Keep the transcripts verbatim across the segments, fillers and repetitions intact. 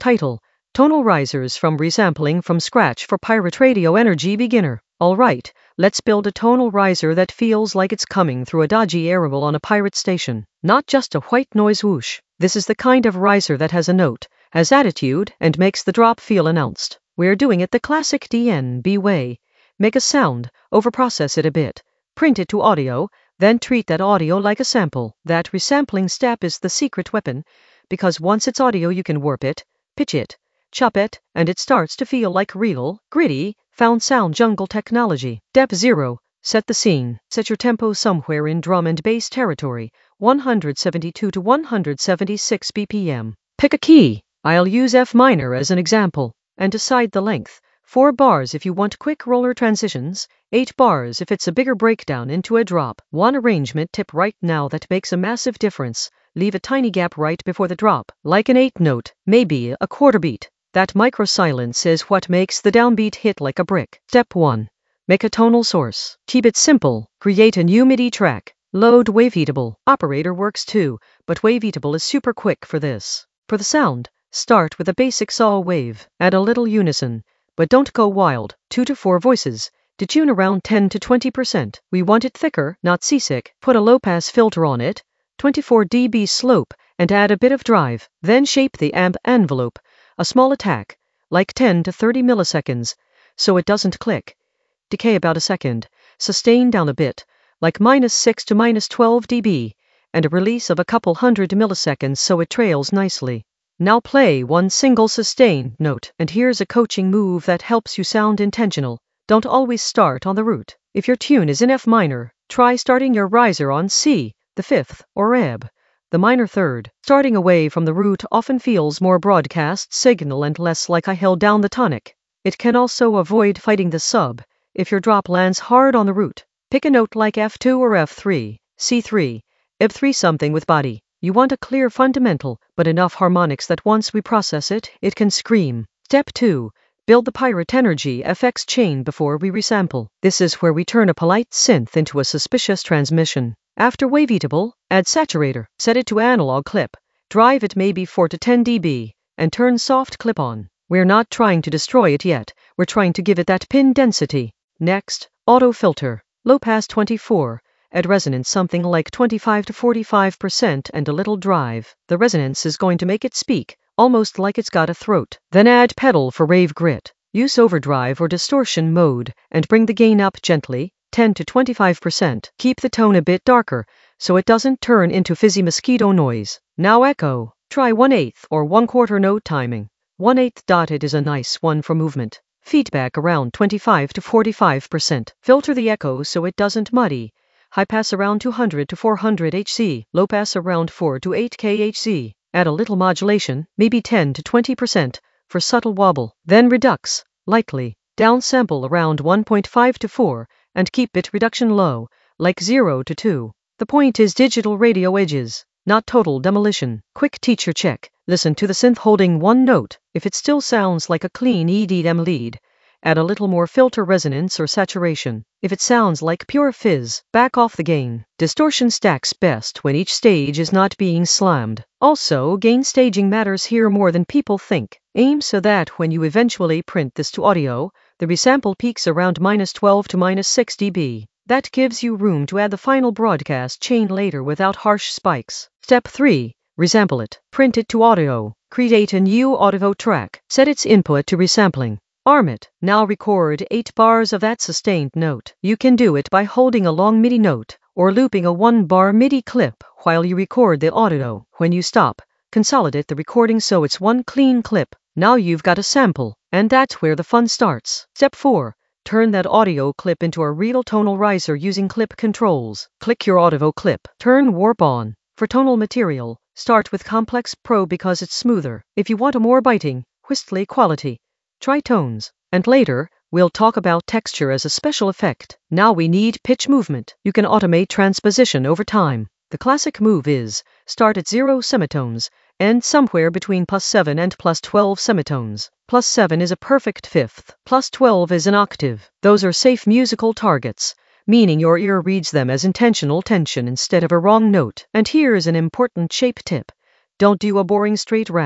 Title: Tonal Risers from Resampling from Scratch for Pirate Radio Energy Beginner. Alright, let's build a tonal riser that feels like it's coming through a dodgy aerial on a pirate station. Not just a white noise whoosh. This is the kind of riser that has a note, has attitude, and makes the drop feel announced. We're doing it the classic D N B way. Make a sound, overprocess it a bit, print it to audio, then treat that audio like a sample. That resampling step is the secret weapon, because once it's audio you can warp it, pitch it, chop it, and it starts to feel like real, gritty, found sound jungle technology. Step zero. Set the scene. Set your tempo somewhere in drum and bass territory, one seventy-two to one seventy-six B P M. Pick a key. I'll use F minor as an example, and decide the length. Four bars if you want quick roller transitions, eight bars if it's a bigger breakdown into a drop. One arrangement tip right now that makes a massive difference. Leave a tiny gap right before the drop, like an eighth note, maybe a quarter beat. That micro silence is what makes the downbeat hit like a brick. Step one. Make a tonal source. Keep it simple. Create a new MIDI track. Load Waveatable. Operator works too, but Waveatable is super quick for this. For the sound, start with a basic saw wave. Add a little unison, but don't go wild. Two to four voices. Detune around ten to twenty percent. We want it thicker, not seasick. Put a low-pass filter on it, twenty-four decibel slope, and add a bit of drive. Then shape the amp envelope. A small attack, like ten to thirty milliseconds, so it doesn't click. Decay about a second. Sustain down a bit, like minus six to minus twelve decibel, and a release of a couple hundred milliseconds so it trails nicely. Now play one single sustained note, and here's a coaching move that helps you sound intentional. Don't always start on the root. If your tune is in F minor, try starting your riser on C, the fifth, or ebb, the minor third. Starting away from the root often feels more broadcast signal and less like I held down the tonic. It can also avoid fighting the sub. If your drop lands hard on the root, pick a note like F two or F three, C three, ebb three something with body. You want a clear fundamental, but enough harmonics that once we process it, it can scream. Step two. Build the Pirate Energy F X chain before we resample. This is where we turn a polite synth into a suspicious transmission. After Waveatable, add Saturator. Set it to analog clip. Drive it maybe four to ten decibel, and turn soft clip on. We're not trying to destroy it yet, we're trying to give it that pin density. Next, auto filter. Low pass twenty-four. Add resonance something like twenty-five to forty-five percent and a little drive. The resonance is going to make it speak, almost like it's got a throat. Then add pedal for rave grit. Use overdrive or distortion mode, and bring the gain up gently, ten to twenty-five percent. Keep the tone a bit darker, so it doesn't turn into fizzy mosquito noise. Now echo. Try one-eighth or one-quarter note timing. one-eighth dotted is a nice one for movement. Feedback around twenty-five to forty-five percent. Filter the echo so it doesn't muddy. High pass around two hundred to four hundred hertz. Low pass around four to eight kilohertz. Add a little modulation, maybe ten to twenty percent, for subtle wobble. Then redux, lightly. Downsample around one point five to four, and keep bit reduction low, like zero to two. The point is digital radio edges, not total demolition. Quick teacher check. Listen to the synth holding one note. If it still sounds like a clean E D M lead, add a little more filter resonance or saturation. If it sounds like pure fizz, back off the gain. Distortion stacks best when each stage is not being slammed. Also, gain staging matters here more than people think. Aim so that when you eventually print this to audio, the resample peaks around minus twelve to minus six decibel. That gives you room to add the final broadcast chain later without harsh spikes. Step three. Resample it. Print it to audio. Create a new audio track. Set its input to resampling. Arm it. Now record eight bars of that sustained note. You can do it by holding a long MIDI note, or looping a one-bar MIDI clip while you record the audio. When you stop, consolidate the recording so it's one clean clip. Now you've got a sample, and that's where the fun starts. Step four. Turn that audio clip into a real tonal riser using clip controls. Click your audio clip. Turn warp on. For tonal material, start with Complex Pro because it's smoother. If you want a more biting, whistly quality, try tones. And later, we'll talk about texture as a special effect. Now we need pitch movement. You can automate transposition over time. The classic move is, start at zero semitones, end somewhere between plus seven and plus twelve semitones. Plus seven is a perfect fifth. Plus twelve is an octave. Those are safe musical targets, meaning your ear reads them as intentional tension instead of a wrong note. And here's an important shape tip. Don't do a boring straight ramp.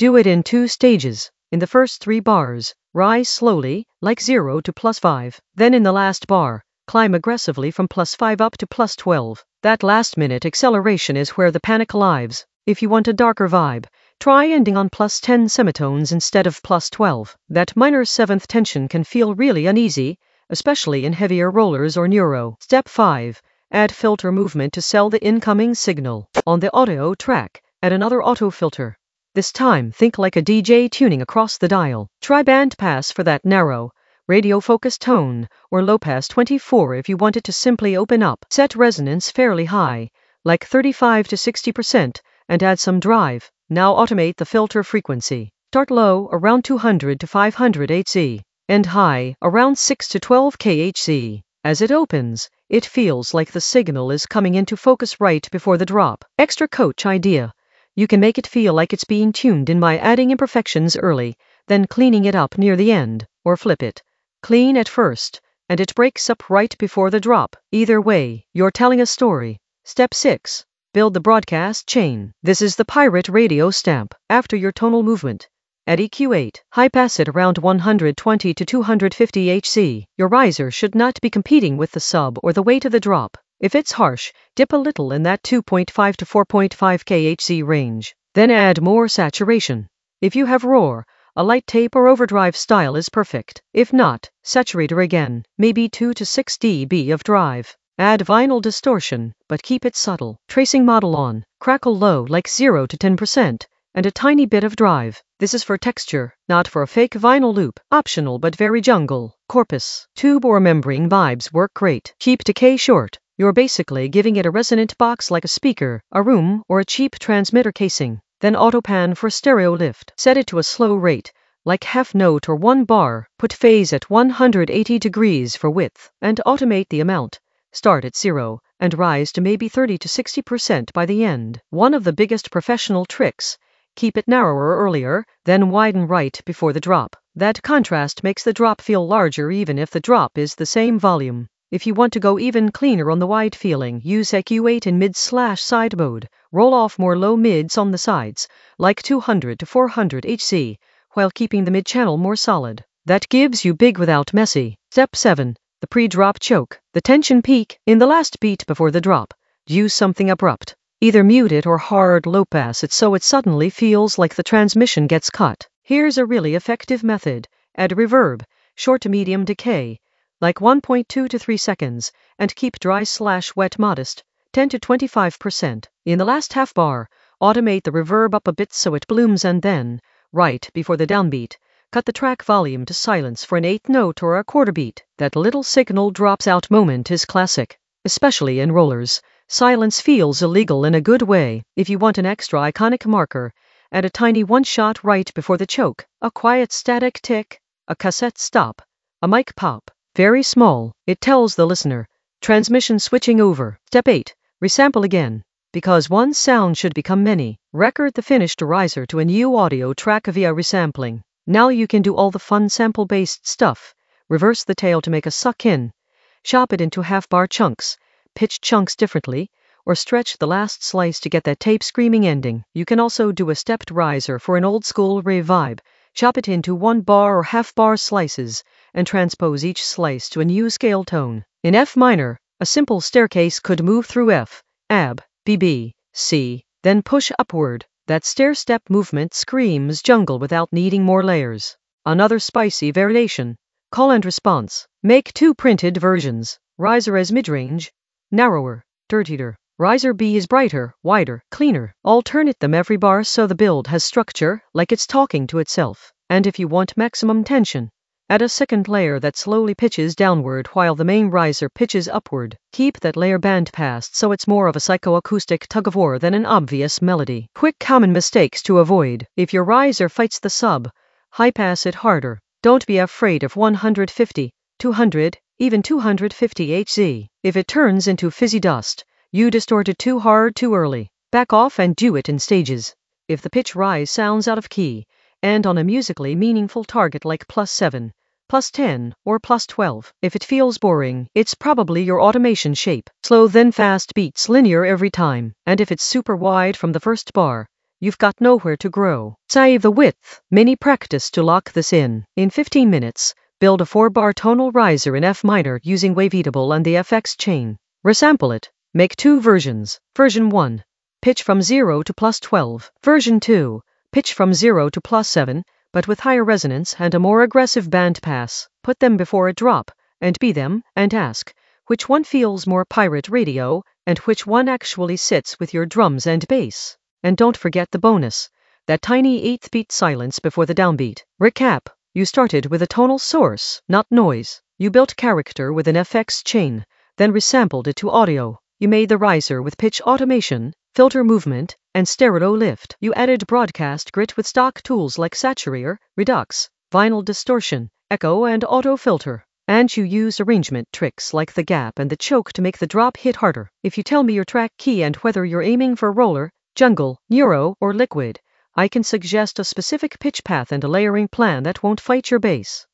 Do it in two stages. In the first three bars, rise slowly, like zero to plus five. Then in the last bar, climb aggressively from plus five up to plus twelve. That last minute acceleration is where the panic lives. If you want a darker vibe, try ending on plus ten semitones instead of plus twelve. That minor seventh tension can feel really uneasy, especially in heavier rollers or neuro. Step five. Add filter movement to sell the incoming signal. On the audio track, add another auto filter. This time, think like a D J tuning across the dial. Try bandpass for that narrow, radio-focused tone, or low-pass twenty-four if you want it to simply open up. Set resonance fairly high, like thirty-five to sixty percent, and add some drive. Now automate the filter frequency. Start low, around two hundred to five hundred hertz, and high, around six to twelve kilohertz. As it opens, it feels like the signal is coming into focus right before the drop. Extra coach idea. You can make it feel like it's being tuned in by adding imperfections early, then cleaning it up near the end, or flip it. Clean at first, and it breaks up right before the drop. Either way, you're telling a story. Step six. Build the broadcast chain. This is the Pirate Radio stamp. After your tonal movement, at E Q eight, high pass it around one hundred twenty to two hundred fifty hertz. Your riser should not be competing with the sub or the weight of the drop. If it's harsh, dip a little in that two point five to four point five kilohertz range. Then add more saturation. If you have roar, a light tape or overdrive style is perfect. If not, saturator again, maybe two to six decibels of drive. Add vinyl distortion, but keep it subtle. Tracing model on, crackle low like zero to ten percent. And a tiny bit of drive. This is for texture, not for a fake vinyl loop. Optional but very jungle. Corpus, tube or membrane vibes work great. Keep decay short. You're basically giving it a resonant box like a speaker, a room, or a cheap transmitter casing. Then autopan for stereo lift. Set it to a slow rate, like half note or one bar. Put phase at one hundred eighty degrees for width, and automate the amount. Start at zero, and rise to maybe thirty to sixty percent by the end. One of the biggest professional tricks. Keep it narrower earlier, then widen right before the drop. That contrast makes the drop feel larger even if the drop is the same volume. If you want to go even cleaner on the wide feeling, use E Q eight in mid-slash-side mode. Roll off more low mids on the sides, like two hundred to four hundred hertz, while keeping the mid-channel more solid. That gives you big without messy. Step seven. The pre-drop choke. The tension peak in the last beat before the drop. Use something abrupt. Either mute it or hard low pass it so it suddenly feels like the transmission gets cut. Here's a really effective method. Add reverb, short to medium decay, like one point two to three seconds, and keep dry slash wet modest, ten to twenty-five percent. In the last half bar, automate the reverb up a bit so it blooms and then, right before the downbeat, cut the track volume to silence for an eighth note or a quarter beat. That little signal drops out moment is classic, especially in rollers. Silence feels illegal in a good way. If you want an extra iconic marker, add a tiny one-shot right before the choke, a quiet static tick, a cassette stop, a mic pop. Very small, it tells the listener. Transmission switching over. Step eight. Resample again. Because one sound should become many. Record the finished riser to a new audio track via resampling. Now you can do all the fun sample-based stuff. Reverse the tail to make a suck-in. Chop it into half-bar chunks. Pitch chunks differently, or stretch the last slice to get that tape screaming ending. You can also do a stepped riser for an old-school rave vibe. Chop it into one-bar or half-bar slices, and transpose each slice to a new scale tone. In F minor, a simple staircase could move through F, A B, B B, C, then push upward. That stair-step movement screams jungle without needing more layers. Another spicy variation. Call and response. Make two printed versions. Riser as mid-range, narrower, dirtier. Riser B is brighter, wider, cleaner. Alternate them every bar so the build has structure, like it's talking to itself. And if you want maximum tension, add a second layer that slowly pitches downward while the main riser pitches upward. Keep that layer bandpassed so it's more of a psychoacoustic tug-of-war than an obvious melody. Quick common mistakes to avoid. If your riser fights the sub, high pass it harder. Don't be afraid of one hundred fifty, two hundred, even two hundred fifty hertz. If it turns into fizzy dust, you distorted too hard too early. Back off and do it in stages. If the pitch rise sounds out of key, and on a musically meaningful target like plus seven, plus ten, or plus twelve. If it feels boring, it's probably your automation shape. Slow then fast beats linear every time. And if it's super wide from the first bar, you've got nowhere to grow. Save the width. Mini practice to lock this in. In fifteen minutes, build a four-bar tonal riser in F minor using Waveatable and the F X chain. Resample it. Make two versions. Version one. Pitch from zero to plus twelve. Version two. Pitch from zero to plus seven, but with higher resonance and a more aggressive band pass. Put them before a drop, and be them, and ask, which one feels more pirate radio, and which one actually sits with your drums and bass. And don't forget the bonus, that tiny eighth beat silence before the downbeat. Recap. You started with a tonal source, not noise. You built character with an F X chain, then resampled it to audio. You made the riser with pitch automation, filter movement, and stereo lift. You added broadcast grit with stock tools like Saturator, Redux, Vinyl Distortion, Echo, and Auto Filter. And you use arrangement tricks like the gap and the choke to make the drop hit harder. If you tell me your track key and whether you're aiming for roller, jungle, neuro, or liquid, I can suggest a specific pitch path and a layering plan that won't fight your bass.